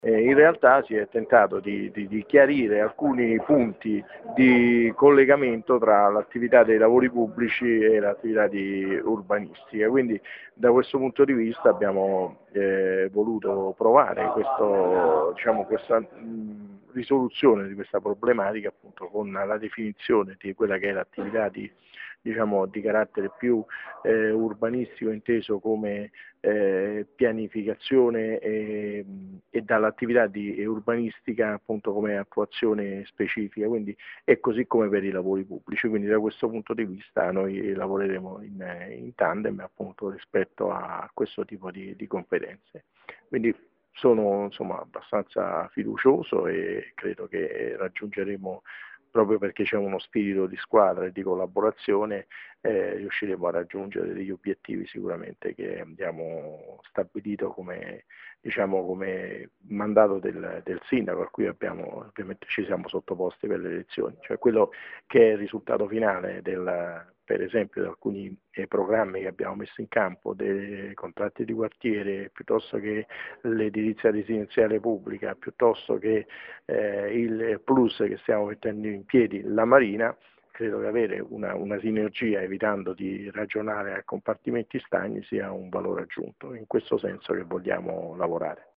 In realtà si è tentato di chiarire alcuni punti di collegamento tra l'attività dei lavori pubblici e l'attività di urbanistica, quindi da questo punto di vista abbiamo voluto provare questa risoluzione di questa problematica appunto con la definizione di quella che è l'attività di carattere più urbanistico inteso come pianificazione e dall'attività di urbanistica appunto come attuazione specifica, quindi è così come per i lavori pubblici, quindi da questo punto di vista noi lavoreremo in tandem appunto rispetto a questo tipo di competenze. Quindi sono insomma abbastanza fiducioso e credo che raggiungeremo, proprio perché c'è uno spirito di squadra e di collaborazione, riusciremo a raggiungere degli obiettivi sicuramente che abbiamo stabilito come mandato del sindaco, a cui ovviamente ci siamo sottoposti per le elezioni, cioè quello che è il risultato finale per esempio di alcuni programmi che abbiamo messo in campo, dei contratti di quartiere, piuttosto che l'edilizia residenziale pubblica, piuttosto che il plus che stiamo mettendo in piedi, la Marina. Credo che avere una sinergia, evitando di ragionare a compartimenti stagni, sia un valore aggiunto. In questo senso che vogliamo lavorare.